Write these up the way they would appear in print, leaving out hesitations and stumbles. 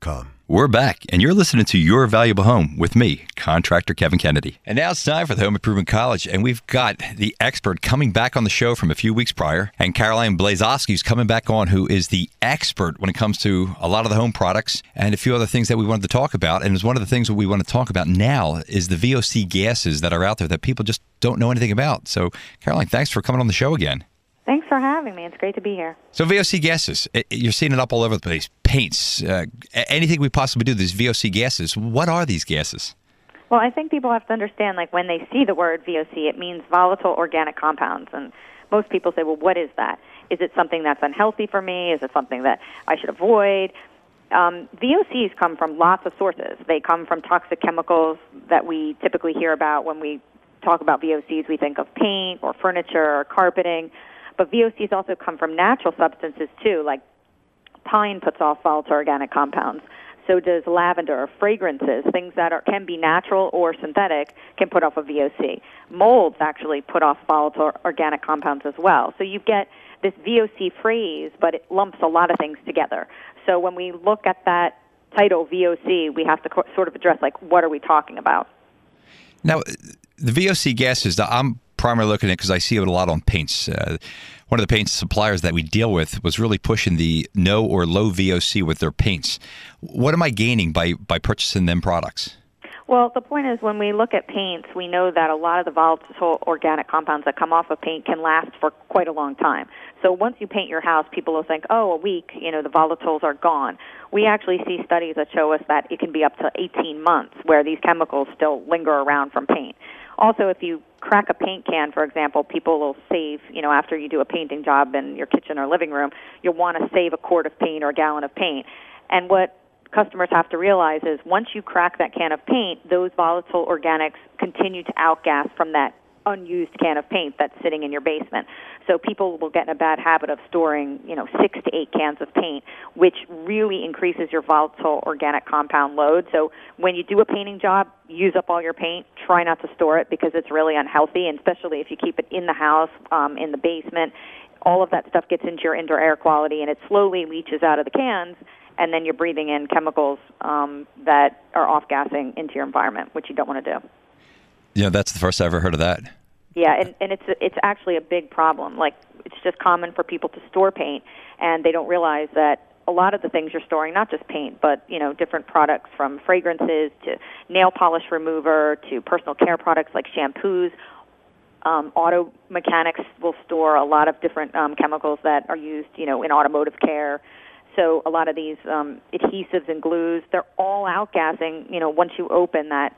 ContractorKevinKennedy.com. We're back, and you're listening to Your Valuable Home with me, Contractor Kevin Kennedy. And now it's time for the Home Improvement College, and we've got the expert coming back on the show from a few weeks prior, and Caroline Blazowski is coming back on, who is the expert when it comes to a lot of the home products and a few other things that we wanted to talk about. And one of the things that we want to talk about now is the VOC gases that are out there that people just don't know anything about. So, Caroline, thanks for coming on the show again. Thanks for having me. It's great to be here. So VOC gases, you're seeing it up all over the place. Paints, anything we possibly do, these VOC gases. What are these gases? Well, I think people have to understand, like, when they see the word VOC, it means volatile organic compounds. And most people say, well, what is that? Is it something that's unhealthy for me? Is it something that I should avoid? VOCs come from lots of sources. They come from toxic chemicals that we typically hear about when we talk about VOCs. We think of paint or furniture or carpeting. But VOCs also come from natural substances, too, like pine puts off volatile organic compounds. So does lavender, fragrances, things that can be natural or synthetic can put off a VOC. Molds actually put off volatile organic compounds as well. So you get this VOC phrase, but it lumps a lot of things together. So when we look at that title, VOC, we have to sort of address, like, what are we talking about? Now, the VOC gases, I'm primarily looking at because I see it a lot on paints. One of the paint suppliers that we deal with was really pushing the no or low VOC with their paints. What am I gaining by purchasing them products? Well, the point is, when we look at paints, we know that a lot of the volatile organic compounds that come off of paint can last for quite a long time. So once you paint your house, people will think, oh, a week, the volatiles are gone. We actually see studies that show us that it can be up to 18 months where these chemicals still linger around from paint. Also, if you crack a paint can, for example, people will save, after you do a painting job in your kitchen or living room, you'll want to save a quart of paint or a gallon of paint. And what customers have to realize is once you crack that can of paint, those volatile organics continue to outgas from that unused can of paint that's sitting in your basement. So people will get in a bad habit of storing, 6 to 8 cans of paint, which really increases your volatile organic compound load. So when you do a painting job, use up all your paint. Try not to store it because it's really unhealthy, and especially if you keep it in the house, in the basement. All of that stuff gets into your indoor air quality, and it slowly leaches out of the cans, and then you're breathing in chemicals that are off-gassing into your environment, which you don't want to do. That's the first I ever heard of that. Yeah, and it's actually a big problem. Like, it's just common for people to store paint, and they don't realize that a lot of the things you're storing, not just paint, but, different products from fragrances to nail polish remover to personal care products like shampoos. Auto mechanics will store a lot of different chemicals that are used, in automotive care. So a lot of these adhesives and glues, they're all outgassing, once you open that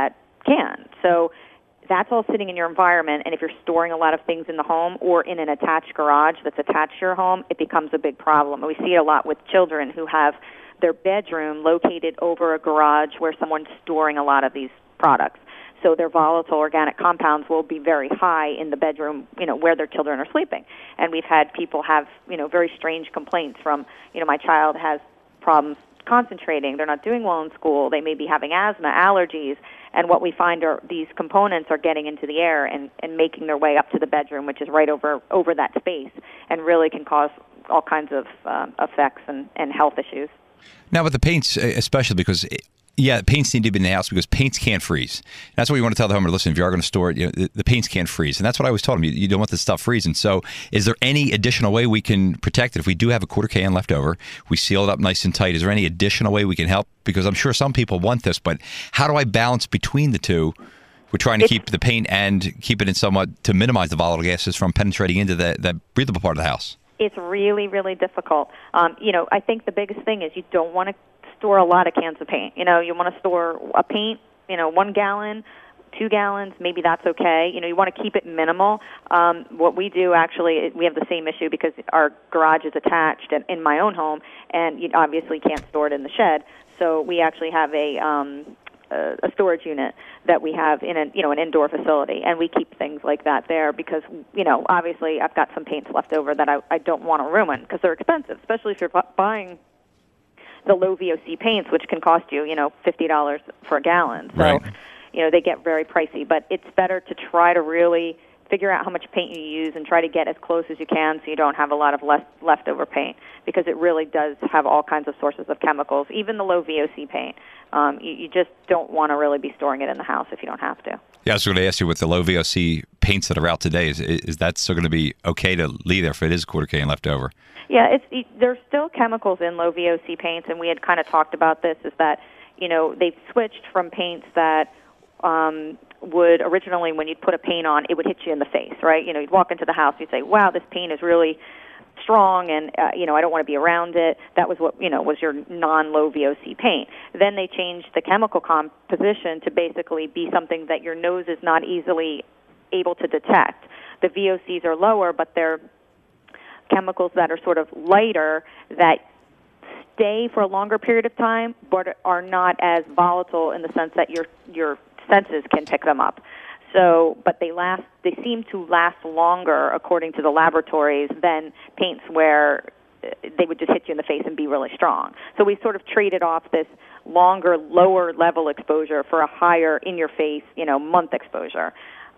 can. So that's all sitting in your environment, and if you're storing a lot of things in the home or in an attached garage that's attached to your home, it becomes a big problem. And we see it a lot with children who have their bedroom located over a garage where someone's storing a lot of these products. So their volatile organic compounds will be very high in the bedroom, where their children are sleeping. And we've had people have, very strange complaints from, my child has problems concentrating, they're not doing well in school, they may be having asthma, allergies, and what we find are these components are getting into the air and making their way up to the bedroom, which is right over that space, and really can cause all kinds of effects and health issues. Now with the paints, especially because paints need to be in the house because paints can't freeze. That's what you want to tell the homeowner. Listen, if you are going to store it, the paints can't freeze. And that's what I always told them. You don't want this stuff freezing. So is there any additional way we can protect it? If we do have a quarter can left over, we seal it up nice and tight. Is there any additional way we can help? Because I'm sure some people want this, but how do I balance between the two? We're trying to keep the paint and keep it in somewhat to minimize the volatile gases from penetrating into that breathable part of the house. It's really, really difficult. I think the biggest thing is you don't want to store a lot of cans of paint. You want to store a paint, 1 gallon, 2 gallons, maybe that's okay. You want to keep it minimal. What we do, actually, we have the same issue because our garage is attached in my own home, and you obviously can't store it in the shed. So we actually have a storage unit that we have in an indoor facility, and we keep things like that there because, obviously I've got some paints left over that I don't want to ruin because they're expensive, especially if you're buying the low VOC paints, which can cost you, $50 for a gallon. So, right. They get very pricey. But it's better to try to really figure out how much paint you use and try to get as close as you can so you don't have a lot of leftover paint, because it really does have all kinds of sources of chemicals, even the low VOC paint. You just don't want to really be storing it in the house if you don't have to. Yeah, I was going to ask you, with the low VOC paints that are out today, is that still going to be okay to leave there if it is a quarter can left over? Yeah, there's still chemicals in low VOC paints, and we had kind of talked about this, is that, they've switched from paints that would originally, when you'd put a paint on, it would hit you in the face, right? You'd walk into the house, you'd say, wow, this paint is really strong, and I don't want to be around it. That was what was your non-low VOC paint. Then they changed the chemical composition to basically be something that your nose is not easily able to detect. The VOCs are lower, but they're chemicals that are sort of lighter, that stay for a longer period of time, but are not as volatile in the sense that your senses can pick them up. So, but they seem to last longer, according to the laboratories, than paints where they would just hit you in the face and be really strong. So we sort of traded off this longer, lower level exposure for a higher in-your-face, month exposure.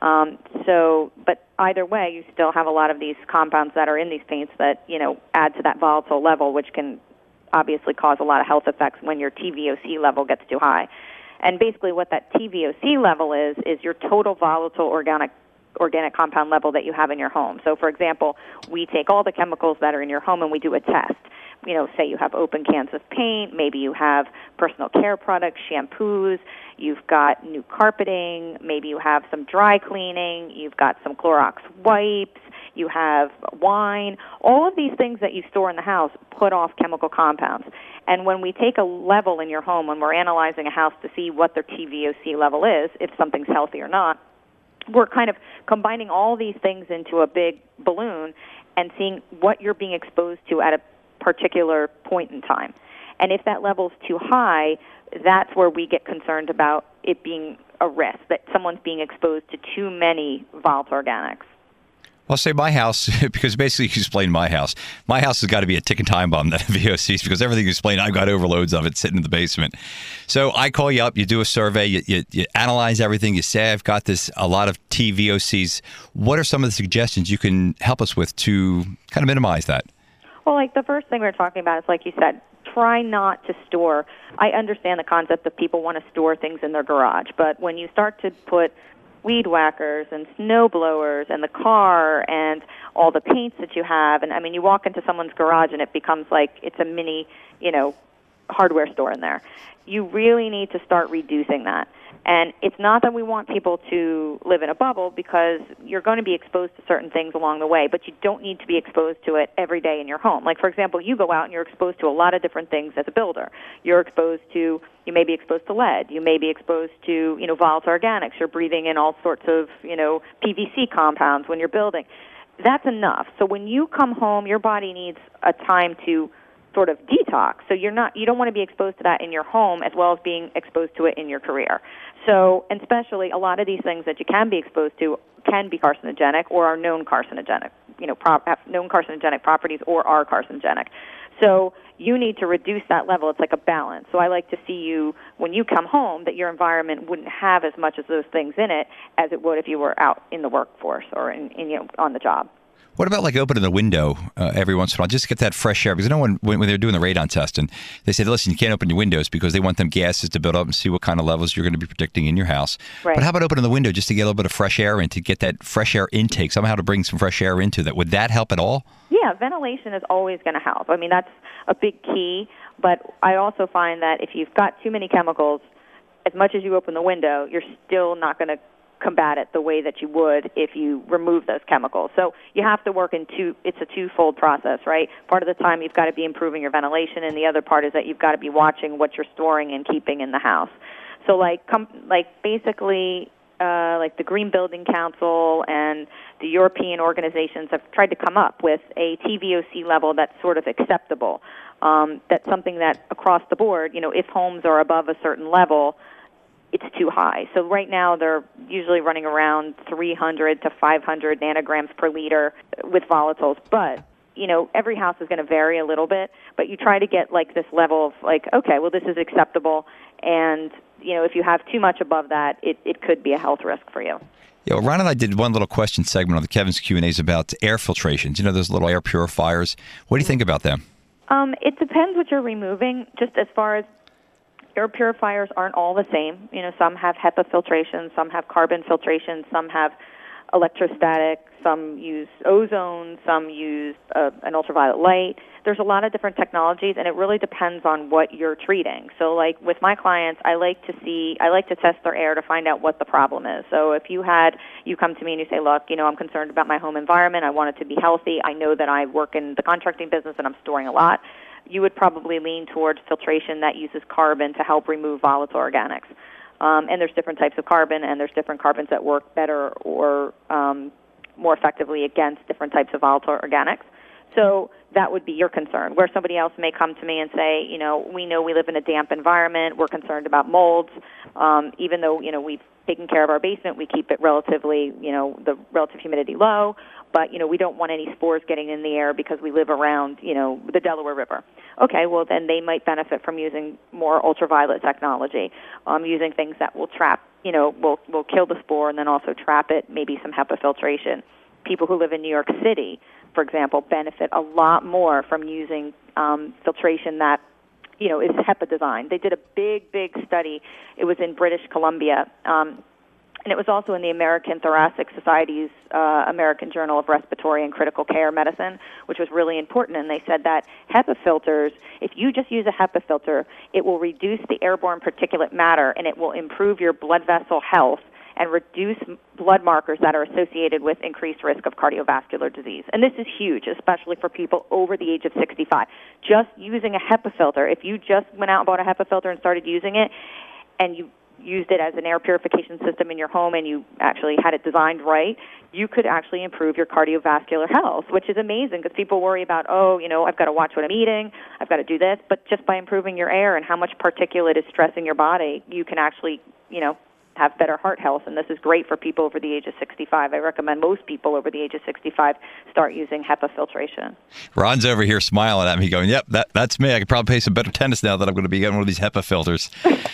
But either way, you still have a lot of these compounds that are in these paints that, add to that volatile level, which can obviously cause a lot of health effects when your TVOC level gets too high. And basically what that TVOC level is your total volatile organic compound level that you have in your home. So, for example, we take all the chemicals that are in your home and we do a test. Say you have open cans of paint, maybe you have personal care products, shampoos, you've got new carpeting, maybe you have some dry cleaning, you've got some Clorox wipes, you have wine. All of these things that you store in the house put off chemical compounds. And when we take a level in your home, when we're analyzing a house to see what their TVOC level is, if something's healthy or not, we're kind of combining all these things into a big balloon and seeing what you're being exposed to at a particular point in time. And if that level's too high, that's where we get concerned about it being a risk, that someone's being exposed to too many volatile organics. I'll say my house, because basically you explained my house. My house has got to be a ticking time bomb, that VOCs, because everything you explained, I've got overloads of it sitting in the basement. So I call you up, you do a survey, you analyze everything, you say, I've got a lot of TVOCs. What are some of the suggestions you can help us with to kind of minimize that? Well, like the first thing we're talking about is, like you said, try not to store. I understand the concept that people want to store things in their garage, but when you start to put weed whackers and snow blowers and the car and all the paints that you have, and I mean, you walk into someone's garage and it becomes like it's a mini, hardware store in there. You really need to start reducing that. And it's not that we want people to live in a bubble, because you're going to be exposed to certain things along the way, but you don't need to be exposed to it every day in your home. Like, for example, you go out and you're exposed to a lot of different things as a builder. You may be exposed to lead. You may be exposed to, volatile organics. You're breathing in all sorts of, PVC compounds when you're building. That's enough. So when you come home, your body needs a time to sort of detox. So you don't want to be exposed to that in your home as well as being exposed to it in your career. So, and especially a lot of these things that you can be exposed to can be carcinogenic or are known carcinogenic, have known carcinogenic properties or are carcinogenic. So you need to reduce that level. It's like a balance. So I like to see you, when you come home, that your environment wouldn't have as much of those things in it as it would if you were out in the workforce or on the job. What about like opening the window every once in a while, just to get that fresh air? Because I know when they're doing the radon test, and they said, listen, you can't open your windows because they want them gases to build up and see what kind of levels you're going to be predicting in your house. Right. But how about opening the window just to get a little bit of fresh air in, to get that fresh air intake, somehow to bring some fresh air into that? Would that help at all? Yeah, ventilation is always going to help. I mean, that's a big key. But I also find that if you've got too many chemicals, as much as you open the window, you're still not going to combat it the way that you would if you remove those chemicals. So you have to work it's a twofold process, right? Part of the time you've got to be improving your ventilation, and the other part is that you've got to be watching what you're storing and keeping in the house. So basically the Green Building Council and the European organizations have tried to come up with a TVOC level that's sort of acceptable. That's something that across the board, if homes are above a certain level, it's too high. So right now they're usually running around 300 to 500 nanograms per liter with volatiles. But, every house is going to vary a little bit. But you try to get like this level of like, okay, well, this is acceptable. And, if you have too much above that, it could be a health risk for you. Ron and I did one little question segment on the Kevin's Q&As about air filtrations. Those little air purifiers. What do you think about them? It depends what you're removing. Just as far as air purifiers aren't all the same. Some have HEPA filtration, some have carbon filtration, some have electrostatic, some use ozone, some use an ultraviolet light. There's a lot of different technologies, and it really depends on what you're treating. So, like with my clients, I like to test their air to find out what the problem is. So, if you come to me and you say, look, I'm concerned about my home environment. I want it to be healthy. I know that I work in the contracting business and I'm storing a lot. You would probably lean towards filtration that uses carbon to help remove volatile organics. And there's different types of carbon, and there's different carbons that work better or more effectively against different types of volatile organics. So that would be your concern. Where somebody else may come to me and say, we know we live in a damp environment. We're concerned about molds. Even though, we've taken care of our basement, we keep it relatively, the relative humidity low. But, we don't want any spores getting in the air because we live around, the Delaware River. Okay, well, then they might benefit from using more ultraviolet technology, using things that will trap, will kill the spore and then also trap it, maybe some HEPA filtration. People who live in New York City, for example, benefit a lot more from using filtration that, is HEPA designed. They did a big study. It was in British Columbia, and it was also in the American Thoracic Society's American Journal of Respiratory and Critical Care Medicine, which was really important. And they said that HEPA filters, if you just use a HEPA filter, it will reduce the airborne particulate matter, and it will improve your blood vessel health and reduce blood markers that are associated with increased risk of cardiovascular disease. And this is huge, especially for people over the age of 65. Just using a HEPA filter, if you just went out and bought a HEPA filter and started using it, and you used it as an air purification system in your home and you actually had it designed right, you could actually improve your cardiovascular health, which is amazing because people worry about, I've got to watch what I'm eating, I've got to do this. But just by improving your air and how much particulate is stressing your body, you can actually, have better heart health, and this is great for people over the age of 65. I recommend most people over the age of 65 start using HEPA filtration. Ron's over here smiling at me going, yep, that's me. I could probably play some better tennis now that I'm going to be getting one of these HEPA filters.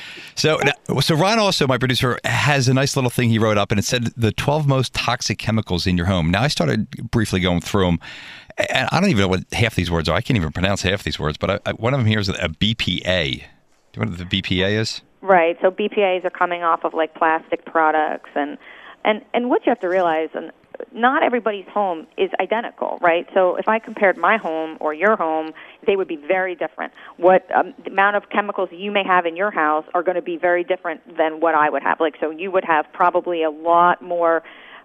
So Ron also, my producer, has a nice little thing he wrote up, and it said the 12 most toxic chemicals in your home. Now, I started briefly going through them, and I don't even know what half these words are. I can't even pronounce half these words, but one of them here is a BPA. Do you know what the BPA is? Right. So BPAs are coming off of like plastic products, and what you have to realize, and not everybody's home is identical, right? So if I compared my home or your home, they would be very different. What the amount of chemicals you may have in your house are going to be very different than what I would have. Like, so you would have probably a lot more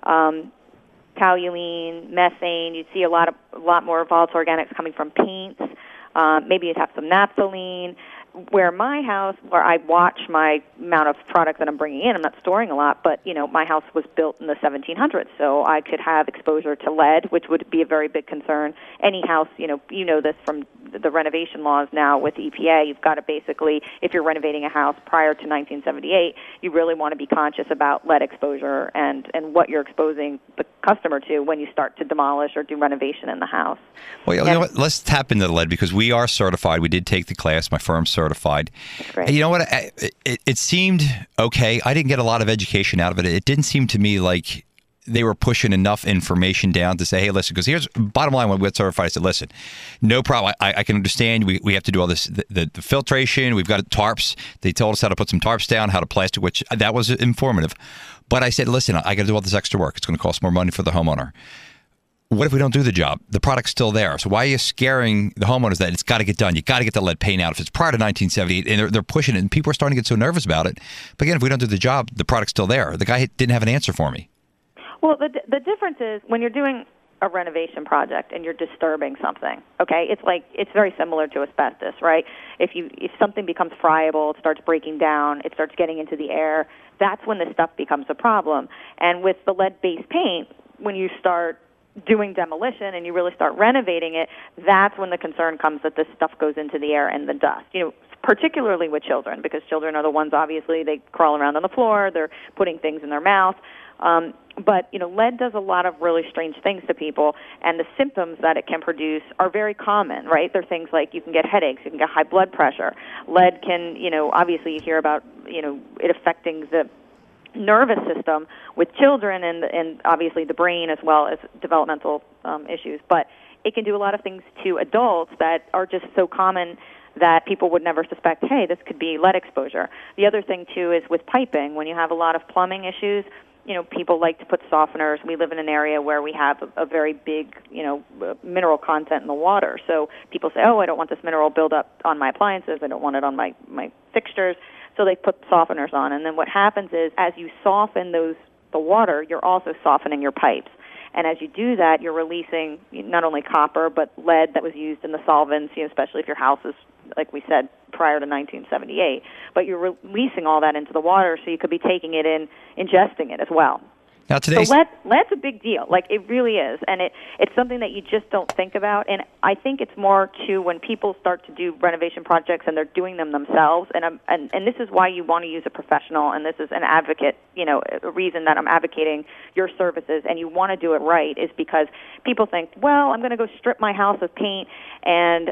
toluene, methane. You'd see a lot more volatile organics coming from paints. Maybe you'd have some naphthalene. Where my house, where I watch my amount of product that I'm bringing in, I'm not storing a lot, but, my house was built in the 1700s, so I could have exposure to lead, which would be a very big concern. Any house, you know this from the renovation laws now with EPA, you've got to basically, if you're renovating a house prior to 1978, you really want to be conscious about lead exposure and what you're exposing the customer to when you start to demolish or do renovation in the house. Well, you know what? Let's tap into the lead because we are certified. We did take the class. My firm's certified. Great. And you know what? It seemed okay. I didn't get a lot of education out of it. It didn't seem to me like they were pushing enough information down to say, hey, listen, because here's bottom line when we got certified. I said, listen, no problem. I can understand. We have to do all this, the filtration. We've got tarps. They told us how to put some tarps down, how to plastic, which that was informative. But I said, listen, I got to do all this extra work. It's going to cost more money for the homeowner. What if we don't do the job? The product's still there. So why are you scaring the homeowners that it's got to get done? You got to get the lead paint out. If it's prior to 1978, and they're pushing it, and people are starting to get so nervous about it. But again, if we don't do the job, the product's still there. The guy didn't have an answer for me. Well, the difference is when you're doing a renovation project and you're disturbing something, okay? It's very similar to asbestos, right? If something becomes friable, it starts breaking down, it starts getting into the air, that's when this stuff becomes a problem. And with the lead-based paint, when you start doing demolition and you really start renovating it, that's when the concern comes that this stuff goes into the air and the dust. Particularly with children, because children are the ones, obviously, they crawl around on the floor, they're putting things in their mouth. But lead does a lot of really strange things to people, and the symptoms that it can produce are very common, right? They're things like you can get headaches, you can get high blood pressure. Lead can, obviously you hear about, it affecting the nervous system with children and obviously the brain as well as developmental issues. But it can do a lot of things to adults that are just so common that people would never suspect, hey, this could be lead exposure. The other thing, too, is with piping. When you have a lot of plumbing issues, people like to put softeners. We live in an area where we have a very big, mineral content in the water. So people say, oh, I don't want this mineral buildup on my appliances. I don't want it on my fixtures. So they put softeners on. And then what happens is as you soften the water, you're also softening your pipes. And as you do that, you're releasing not only copper, but lead that was used in the solvents, especially if your house is, like we said, prior to 1978. But you're releasing all that into the water, so you could be taking it in, ingesting it as well. Now so lead's a big deal. Like, it really is. And it's something that you just don't think about. And I think it's more, too, when people start to do renovation projects and they're doing them themselves. And this is why you want to use a professional, and this is an advocate, a reason that I'm advocating your services, and you want to do it right, is because people think, well, I'm going to go strip my house of paint, and,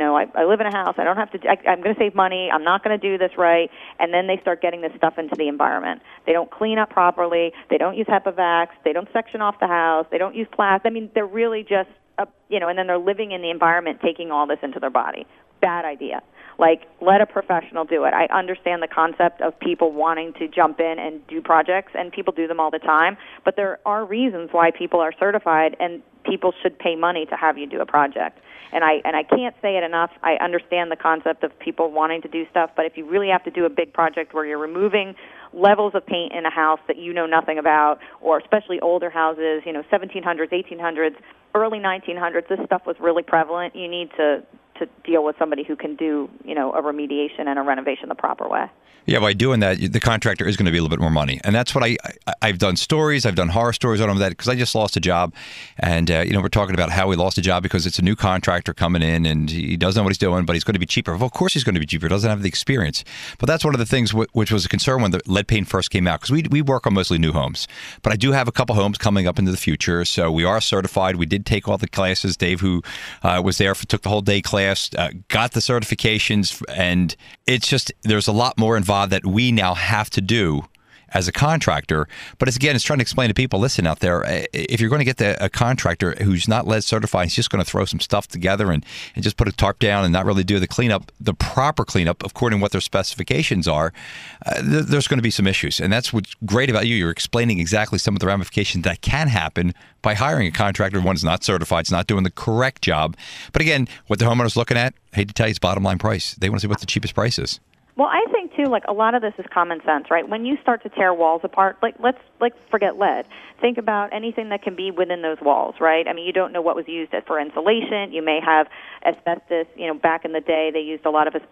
I live in a house. I don't have to, I'm going to save money. I'm not going to do this right. And then they start getting this stuff into the environment. They don't clean up properly. They don't use HEPA-Vax. They don't section off the house. They don't use plastic. I mean, they're really just, and then they're living in the environment, taking all this into their body. Bad idea. Like, let a professional do it. I understand the concept of people wanting to jump in and do projects, and people do them all the time, but there are reasons why people are certified, and people should pay money to have you do a project. And I can't say it enough. I understand the concept of people wanting to do stuff, but if you really have to do a big project where you're removing levels of paint in a house that you know nothing about, or especially older houses, 1700s, 1800s, early 1900s, this stuff was really prevalent. You need to deal with somebody who can do, a remediation and a renovation the proper way. Yeah, by doing that, the contractor is going to be a little bit more money. And that's what I've done stories. I've done horror stories on that because I just lost a job. And, we're talking about how we lost a job because it's a new contractor coming in and he doesn't know what he's doing, but he's going to be cheaper. Well, of course he's going to be cheaper. He doesn't have the experience. But that's one of the things which was a concern when the lead paint first came out, because we work on mostly new homes. But I do have a couple homes coming up into the future. So we are certified. We did take all the classes. Dave, who was there, took the whole day class, got the certifications. And it's just, there's a lot more involved that we now have to do as a contractor. But it's trying to explain to people, listen out there, if you're going to get a contractor who's not lead certified, he's just going to throw some stuff together and just put a tarp down and not really do the cleanup, the proper cleanup according to what their specifications are, there's going to be some issues. And that's what's great about you. You're explaining exactly some of the ramifications that can happen by hiring a contractor. One's not certified, it's not doing the correct job. But again, what the homeowner's looking at, I hate to tell you, it's bottom line price. They want to see what the cheapest price is. Well, I think, too, a lot of this is common sense, right? When you start to tear walls apart, let's forget lead. Think about anything that can be within those walls, right? I mean, you don't know what was used for insulation. You may have asbestos. Back in the day, they used a lot of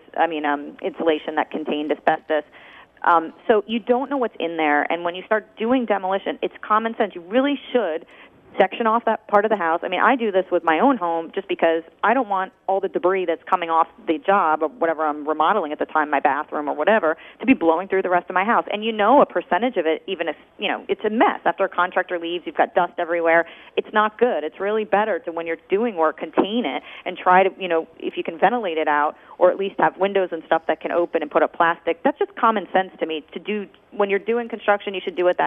insulation that contained asbestos. So you don't know what's in there. And when you start doing demolition, it's common sense. You really should section off that part of the house. I mean, I do this with my own home just because I don't want all the debris that's coming off the job or whatever I'm remodeling at the time, my bathroom or whatever, to be blowing through the rest of my house. And a percentage of it, even if, it's a mess. After a contractor leaves, you've got dust everywhere. It's not good. It's really better to, when you're doing work, contain it and try to, if you can ventilate it out or at least have windows and stuff that can open and put up plastic. That's just common sense to me to do. When you're doing construction, you should do it that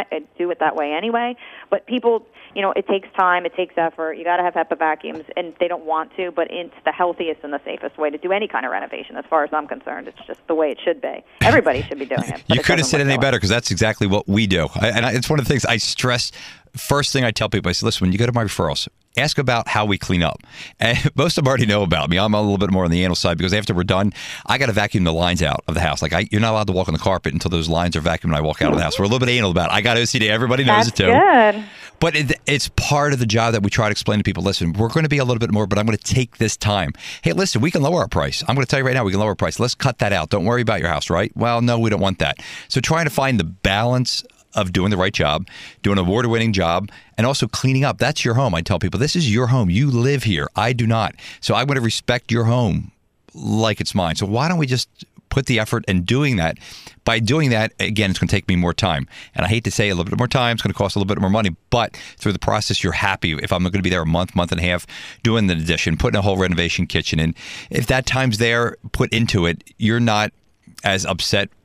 way anyway. But people, it takes time, it takes effort. You got to have HEPA vacuums, and they don't want to, but it's the healthiest and the safest way to do any kind of renovation, as far as I'm concerned. It's just the way it should be. Everybody should be doing it. You couldn't have said anything better, because that's exactly what we do. It's one of the things I stress. First thing I tell people, I say, listen, when you go to my referrals, ask about how we clean up. And most of them already know about me. I'm a little bit more on the anal side because after we're done, I got to vacuum the lines out of the house. You're not allowed to walk on the carpet until those lines are vacuumed and I walk out of the house. We're a little bit anal about it. I got OCD. Everybody knows it too. That's good. But it's part of the job that we try to explain to people. Listen, we're going to be a little bit more, but I'm going to take this time. Hey, listen, we can lower our price. I'm going to tell you right now, we can lower our price. Let's cut that out. Don't worry about your house, right? Well, no, we don't want that. So trying to find the balance of doing the right job, doing an award-winning job, and also cleaning up. That's your home. I tell people, this is your home. You live here. I do not. So I'm going to respect your home like it's mine. So why don't we just put the effort in doing that? By doing that, again, it's going to take me more time. And I hate to say a little bit more time. It's going to cost a little bit more money. But through the process, you're happy. If I'm going to be there a month and a half, doing the addition, putting a whole renovation kitchen in, if that time's there, put into it, you're not as upset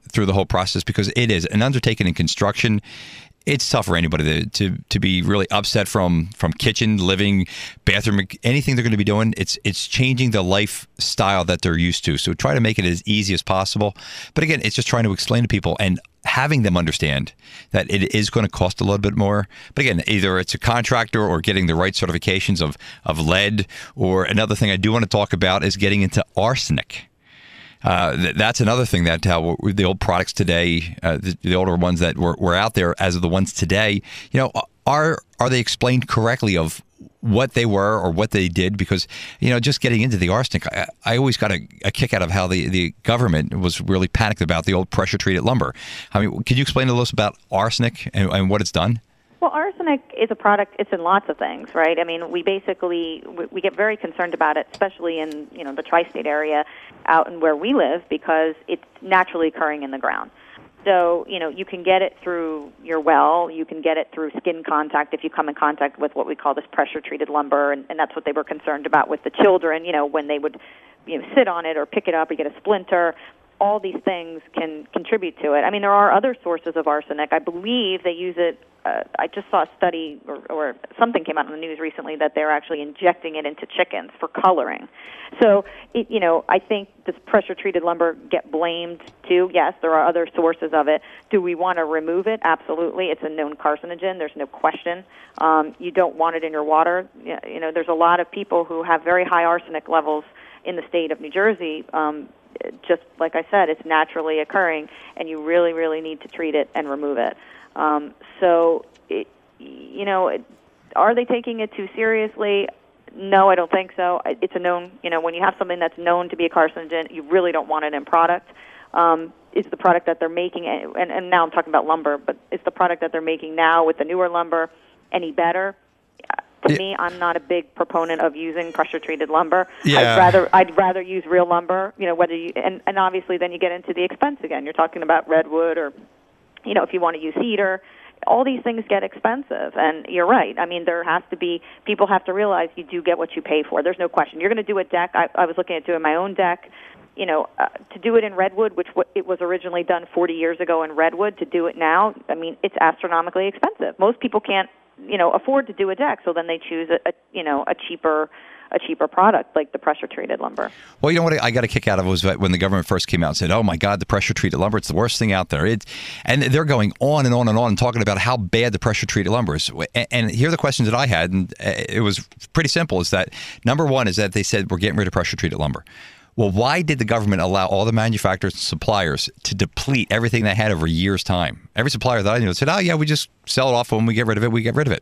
through the whole process, because it is an undertaking in construction. It's tough for anybody to be really upset from kitchen, living, bathroom, anything they're going to be doing. It's changing the lifestyle that they're used to. So try to make it as easy as possible. But again, it's just trying to explain to people and having them understand that it is going to cost a little bit more. But again, either it's a contractor or getting the right certifications of lead. Or another thing I do want to talk about is getting into arsenic. That's another thing that the old products today, the older ones that were out there as of the ones today, are they explained correctly of what they were or what they did? Because, just getting into the arsenic, I always got a kick out of how the government was really panicked about the old pressure-treated lumber. I mean, could you explain to us about arsenic and what it's done? Well, arsenic is a product. It's in lots of things, right? I mean, we get very concerned about it, especially in the tri-state area, out and where we live, because it's naturally occurring in the ground. So you can get it through your well. You can get it through skin contact if you come in contact with what we call this pressure-treated lumber, and that's what they were concerned about with the children. When they would sit on it or pick it up or get a splinter. All these things can contribute to it. I mean, there are other sources of arsenic. I believe they use it. I just saw a study or something came out in the news recently that they're actually injecting it into chickens for coloring. So, I think this pressure-treated lumber get blamed too. Yes, there are other sources of it. Do we want to remove it? Absolutely. It's a known carcinogen. There's no question. You don't want it in your water. There's a lot of people who have very high arsenic levels in the state of New Jersey. Just like I said, it's naturally occurring, and you really, really need to treat it and remove it. Are they taking it too seriously? No, I don't think so. It's a known, when you have something that's known to be a carcinogen, you really don't want it in product. Is the product that they're making, and now I'm talking about lumber, but is the product that they're making now with the newer lumber any better? To me, I'm not a big proponent of using pressure-treated lumber. Yeah. I'd rather use real lumber. Whether you and obviously then you get into the expense again. You're talking about redwood, or if you want to use cedar. All these things get expensive, and you're right. I mean, people have to realize you do get what you pay for. There's no question. You're going to do a deck. I was looking at doing my own deck. To do it in redwood, which it was originally done 40 years ago in redwood, to do it now, I mean, it's astronomically expensive. Most people can't afford to do a deck, so then they choose a cheaper product like the pressure-treated lumber. Well, what I got a kick out of was when the government first came out and said, "Oh my God, the pressure-treated lumber, it's the worst thing out there." And they're going on and on and on and talking about how bad the pressure-treated lumber is. And here are the questions that I had, and it was pretty simple. Is that number one is that they said we're getting rid of pressure-treated lumber. Well, why did the government allow all the manufacturers and suppliers to deplete everything they had over years' time? Every supplier that I knew said, "Oh yeah, we just sell it off. When we get rid of it, we get rid of it."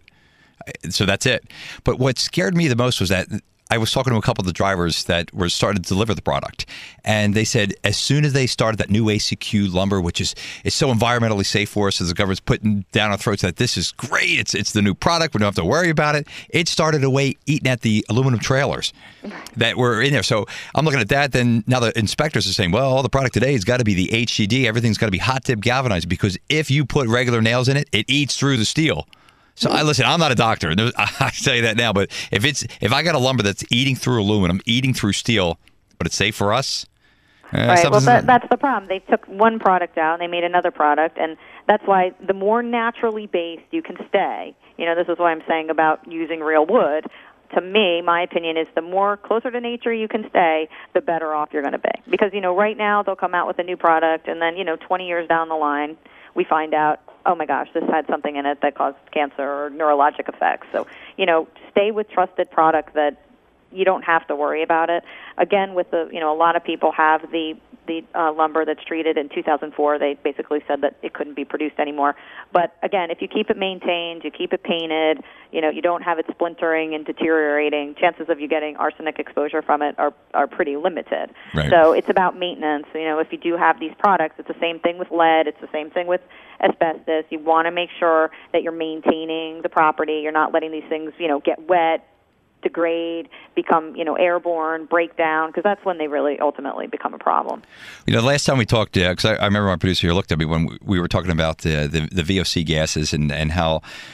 So that's it. But what scared me the most was that I was talking to a couple of the drivers that were starting to deliver the product, and they said as soon as they started that new ACQ lumber, which is so environmentally safe for us, as the government's putting down our throats that this is great, it's the new product, we don't have to worry about it. It started away eating at the aluminum trailers that were in there. So I'm looking at that. Then now the inspectors are saying, well, all the product today has got to be the HDD. Everything's got to be hot dip galvanized, because if you put regular nails in it, it eats through the steel. So listen, I'm not a doctor. I tell you that now. But if I got a lumber that's eating through aluminum, eating through steel, but it's safe for us. Right. Well, that's the problem. They took one product out and they made another product, and that's why the more naturally based you can stay. This is what I'm saying about using real wood. To me, my opinion is the more closer to nature you can stay, the better off you're going to be. Because right now they'll come out with a new product, and then 20 years down the line, we find out, oh my gosh, this had something in it that caused cancer or neurologic effects. So, stay with trusted products that you don't have to worry about it. Again, with a lot of people have the lumber that's treated. In 2004, they basically said that it couldn't be produced anymore. But again, if you keep it maintained, you keep it painted, you don't have it splintering and deteriorating, chances of you getting arsenic exposure from it are pretty limited. Right. So it's about maintenance. If you do have these products, it's the same thing with lead. It's the same thing with asbestos. You want to make sure that you're maintaining the property. You're not letting these things, get wet, degrade, become, airborne, break down, because that's when they really ultimately become a problem. The last time we talked, because I remember my producer here looked at me when we were talking about the VOC gases and how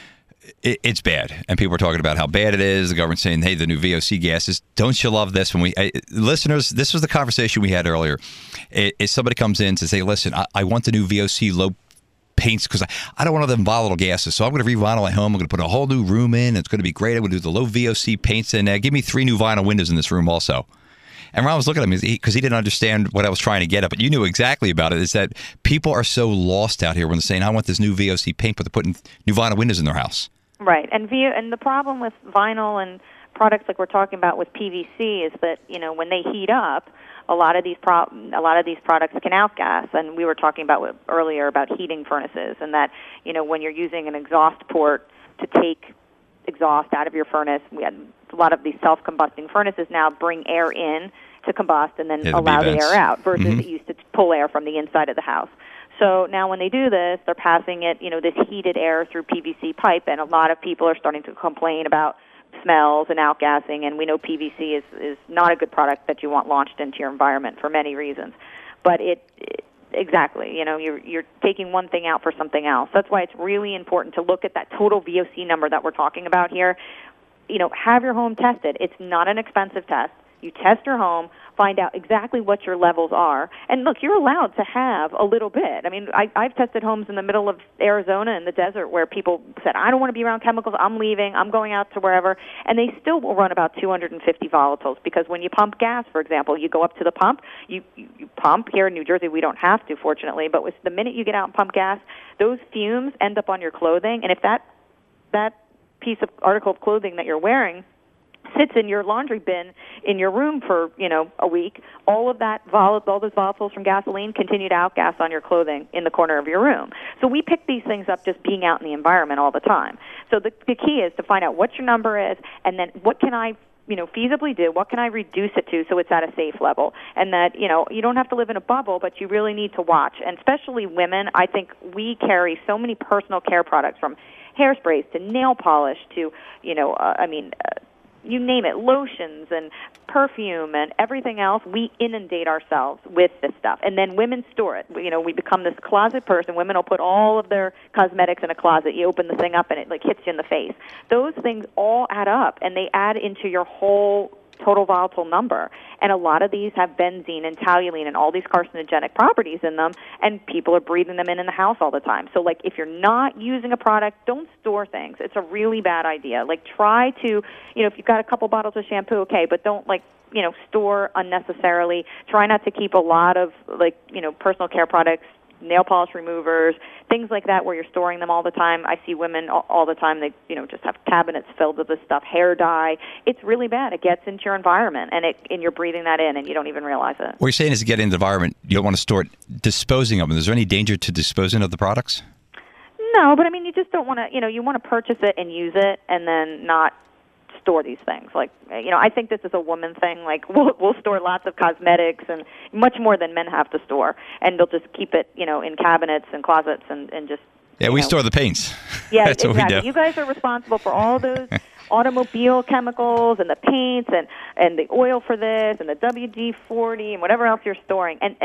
it's bad, and people are talking about how bad it is. The government's saying, "Hey, the new VOC gases." Don't you love this? When listeners, this was the conversation we had earlier. If somebody comes in to say, "Listen, I want the new VOC low paints because I don't want all them volatile gases, so I'm going to revinyl my home. I'm going to put a whole new room in. It's going to be great. I'm going to do the low VOC paints in. Give me 3 new vinyl windows in this room also." And Ron was looking at me because he didn't understand what I was trying to get at, but you knew exactly about it, is that people are so lost out here when they're saying, "I want this new VOC paint," but they're putting new vinyl windows in their house. Right. And the problem with vinyl and products like we're talking about with PVC is that, when they heat up, a lot of these products can outgas. And we were talking about earlier about heating furnaces, and that, when you're using an exhaust port to take exhaust out of your furnace, we had a lot of these self-combusting furnaces now bring air in to combust and then allow the air out, versus it used to pull air from the inside of the house. So now when they do this, they're passing it, this heated air through PVC pipe, and a lot of people are starting to complain about smells and outgassing, and we know PVC is not a good product that you want launched into your environment for many reasons. But exactly, you're taking one thing out for something else. That's why it's really important to look at that total VOC number that we're talking about here. Have your home tested. It's not an expensive test. You test your home, find out exactly what your levels are. And look, you're allowed to have a little bit. I mean, I've tested homes in the middle of Arizona in the desert where people said, "I don't want to be around chemicals. I'm leaving. I'm going out to wherever." And they still will run about 250 volatiles, because when you pump gas, for example, you go up to the pump, you pump. Here in New Jersey, we don't have to, fortunately, but the minute you get out and pump gas, those fumes end up on your clothing. And if that piece of article of clothing that you're wearing sits in your laundry bin in your room for, a week, all those volatiles from gasoline continue to outgas on your clothing in the corner of your room. So we pick these things up just being out in the environment all the time. So the key is to find out what your number is, and then what can I feasibly do? What can I reduce it to so it's at a safe level? And that, you don't have to live in a bubble, but you really need to watch. And especially women, I think we carry so many personal care products, from hairsprays to nail polish to, you name it, lotions and perfume and everything else. We inundate ourselves with this stuff. And then women store it. We become this closet person. Women will put all of their cosmetics in a closet. You open the thing up and it hits you in the face. Those things all add up, and they add into your whole total volatile number. And a lot of these have benzene and toluene and all these carcinogenic properties in them, and people are breathing them in the house all the time. So, if you're not using a product, don't store things. It's a really bad idea. Try to, if you've got a couple bottles of shampoo, okay, but don't, store unnecessarily. Try not to keep a lot of, personal care products, nail polish removers, things like that, where you're storing them all the time. I see women all the time, they just have cabinets filled with this stuff, hair dye. It's really bad. It gets into your environment, and you're breathing that in, and you don't even realize it. What you're saying is, to get into the environment, you don't want to store it. Disposing of them, is there any danger to disposing of the products? No, but you just don't want to, you want to purchase it and use it, and then not store these things. I think this is a woman thing. We'll store lots of cosmetics, and much more than men have to store, and they'll just keep it, in cabinets and closets and just. Yeah, we store the paints. Yeah, That's exactly. What we do. You guys are responsible for all those automobile chemicals and the paints and the oil for this and the WD-40 and whatever else you're storing. And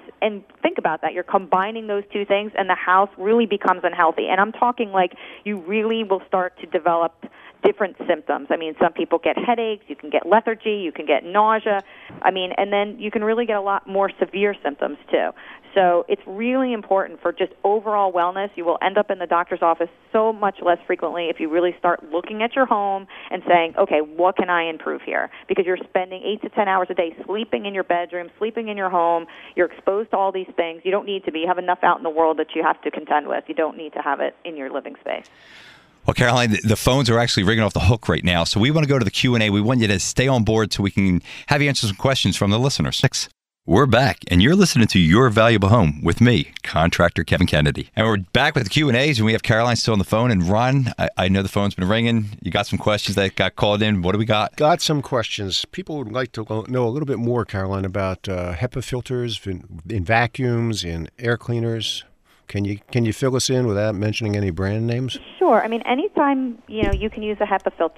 think about that. You're combining those two things, and the house really becomes unhealthy. And I'm talking you really will start to develop different symptoms. Some people get headaches, you can get lethargy, you can get nausea, and then you can really get a lot more severe symptoms too. So it's really important for just overall wellness. You will end up in the doctor's office so much less frequently if you really start looking at your home and saying, okay, what can I improve here? Because you're spending 8 to 10 hours a day sleeping in your bedroom, sleeping in your home. You're exposed to all these things. You don't need to be. You have enough out in the world that you have to contend with. You don't need to have it in your living space. Well, Caroline, the phones are actually ringing off the hook right now, so we want to go to the Q&A. We want you to stay on board so we can have you answer some questions from the listeners. We're back, and you're listening to Your Valuable Home with me, Contractor Kevin Kennedy. And we're back with the Q&As, and we have Caroline still on the phone. And Ron, I know the phone's been ringing. You got some questions that got called in. What do we got? Got some questions. People would like to know a little bit more, Caroline, about HEPA filters in vacuums, in air cleaners. Can you fill us in without mentioning any brand names? Sure. Anytime you can use a HEPA filter,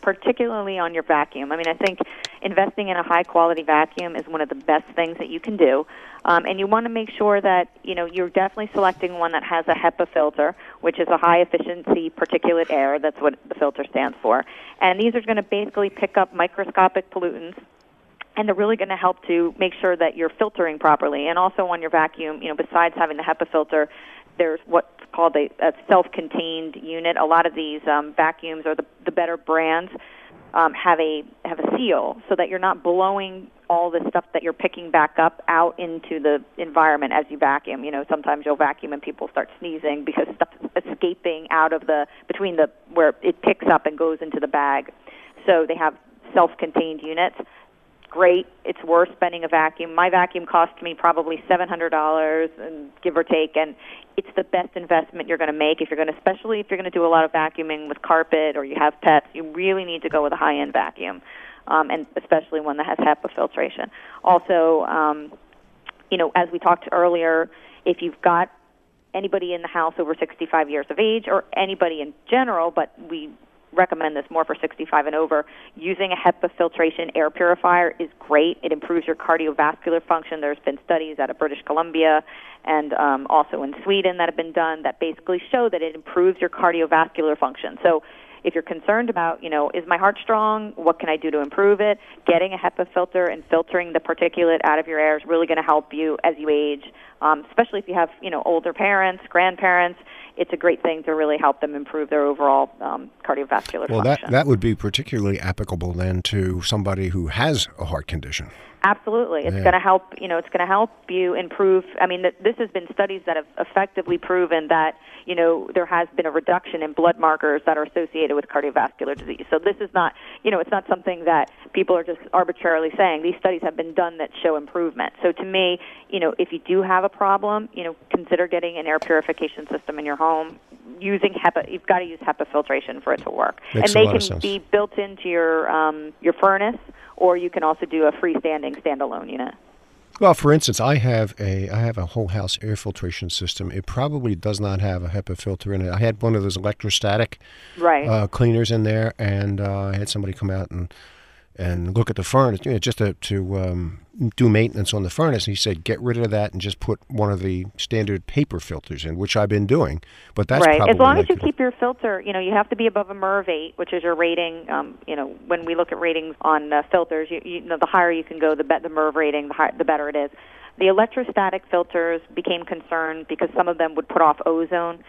particularly on your vacuum. I mean, I think investing in a high-quality vacuum is one of the best things that you can do. And you want to make sure that, you're definitely selecting one that has a HEPA filter, which is a high-efficiency particulate air. That's what the filter stands for. And these are going to basically pick up microscopic pollutants, and they're really going to help to make sure that you're filtering properly. And also on your vacuum, besides having the HEPA filter, there's what's called a self-contained unit. A lot of these vacuums, or the better brands, have a seal so that you're not blowing all the stuff that you're picking back up out into the environment as you vacuum. Sometimes you'll vacuum and people start sneezing because stuff is escaping out of between where it picks up and goes into the bag. So they have self-contained units. Great. It's worth spending a vacuum. My vacuum cost me probably $700, and give or take, and it's the best investment you're going to make especially if you're going to do a lot of vacuuming with carpet or you have pets. You really need to go with a high-end vacuum, and especially one that has HEPA filtration. Also, as we talked earlier, if you've got anybody in the house over 65 years of age, or anybody in general, but we recommend this more for 65 and over, using a HEPA filtration air purifier is great. It improves your cardiovascular function. There's been studies out of British Columbia and also in Sweden that have been done that basically show that it improves your cardiovascular function. So if you're concerned about, is my heart strong? What can I do to improve it? Getting a HEPA filter and filtering the particulate out of your air is really going to help you as you age, especially if you have, older parents, grandparents. It's a great thing to really help them improve their overall cardiovascular function. Well, that would be particularly applicable then to somebody who has a heart condition. Absolutely. It's going to help, it's going to help you improve. I mean, this has been studies that have effectively proven that, there has been a reduction in blood markers that are associated with cardiovascular disease. So this is not, it's not something that people are just arbitrarily saying. These studies have been done that show improvement. So to me, if you do have a problem, consider getting an air purification system in your home. Using HEPA, you've got to use HEPA filtration for it to work. Makes and a lot they of can sense. be built into your furnace, or you can also do a freestanding standalone unit. Well, for instance, I have a whole house air filtration system. It probably does not have a HEPA filter in it. I had one of those electrostatic cleaners in there, and I had somebody come out and look at the furnace, just to do maintenance on the furnace. And he said, get rid of that and just put one of the standard paper filters in, which I've been doing. But that's right. probably As long as you keep your filter, you have to be above a MERV 8, which is your rating. When we look at ratings on filters, the higher you can go, the MERV rating, the better it is. The electrostatic filters became concerned because some of them would put off ozone.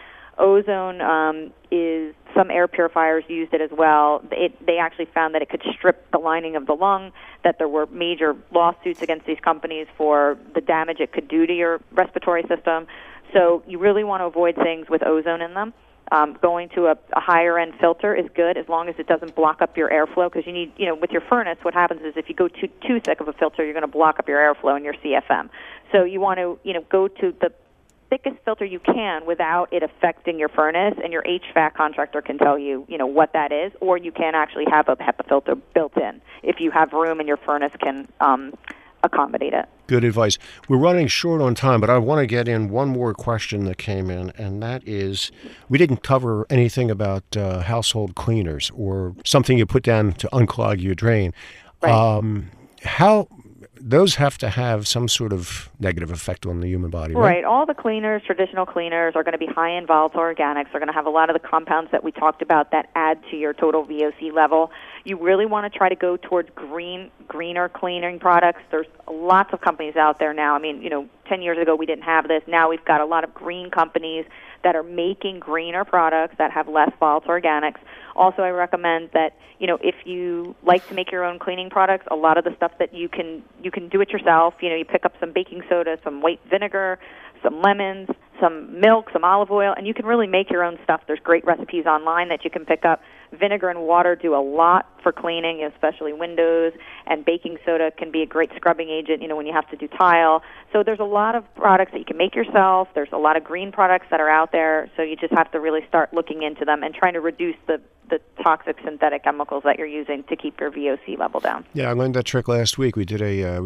Ozone is, some air purifiers used it as well. They actually found that it could strip the lining of the lung, that there were major lawsuits against these companies for the damage it could do to your respiratory system. So you really want to avoid things with ozone in them. Going to a higher-end filter is good as long as it doesn't block up your airflow, because you need, with your furnace, what happens is if you go too thick of a filter, you're going to block up your airflow and your CFM. So you want to, go to the thickest filter you can without it affecting your furnace, and your HVAC contractor can tell you, what that is, or you can actually have a HEPA filter built in if you have room and your furnace can accommodate it. Good advice. We're running short on time, but I want to get in one more question that came in, and that is, we didn't cover anything about household cleaners or something you put down to unclog your drain. Right. How those have to have some sort of negative effect on the human body, right? Right. All the cleaners, traditional cleaners, are going to be high in volatile organics. They're going to have a lot of the compounds that we talked about that add to your total VOC level. You really want to try to go towards greener cleaning products. There's lots of companies out there now. I mean, 10 years ago we didn't have this. Now we've got a lot of green companies that are making greener products that have less volatile organics. Also, I recommend that, if you like to make your own cleaning products, a lot of the stuff that you can do it yourself. You pick up some baking soda, some white vinegar, some lemons, some milk, some olive oil, and you can really make your own stuff. There's great recipes online that you can pick up. Vinegar and water do a lot for cleaning, especially windows, and baking soda can be a great scrubbing agent, when you have to do tile. So there's a lot of products that you can make yourself. There's a lot of green products that are out there, so you just have to really start looking into them and trying to reduce the toxic synthetic chemicals that you're using to keep your VOC level down. Yeah, I learned that trick last week. We did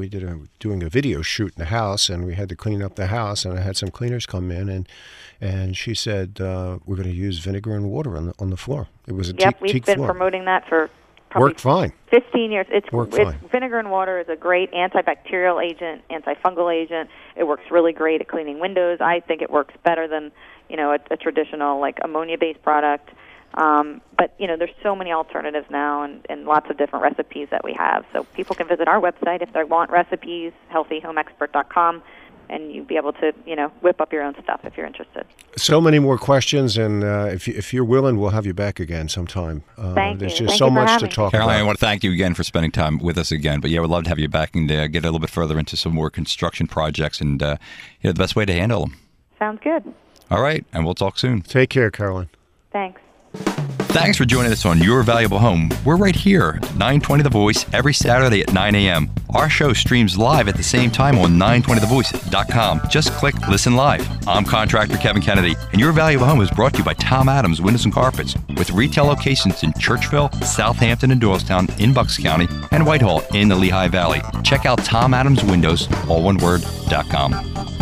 doing a video shoot in the house, and we had to clean up the house, and I had some cleaners come in, and she said we're going to use vinegar and water on the floor. It was a teak we've been floor. promoting that for Worked fine. 15 years. It's fine. Vinegar and water is a great antibacterial agent, antifungal agent. It works really great at cleaning windows. I think it works better than, a traditional like ammonia-based product. But there's so many alternatives now and lots of different recipes that we have. So people can visit our website if they want recipes, healthyhomeexpert.com. And you'll be able to, whip up your own stuff if you're interested. So many more questions, and if you're willing, we'll have you back again sometime. Thank There's you. just Thank so you for much to having talk Caroline, about. I want to thank you again for spending time with us again. But yeah, we'd love to have you back and get a little bit further into some more construction projects and the best way to handle them. Sounds good. All right, and we'll talk soon. Take care, Caroline. Thanks. Thanks for joining us on Your Valuable Home. We're right here, 920 The Voice, every Saturday at 9 a.m. Our show streams live at the same time on 920thevoice.com. Just click Listen Live. I'm contractor Kevin Kennedy, and Your Valuable Home is brought to you by Tom Adams Windows and Carpets, with retail locations in Churchville, Southampton and Doylestown in Bucks County, and Whitehall in the Lehigh Valley. Check out Tom Adams Windows, all one word, .com.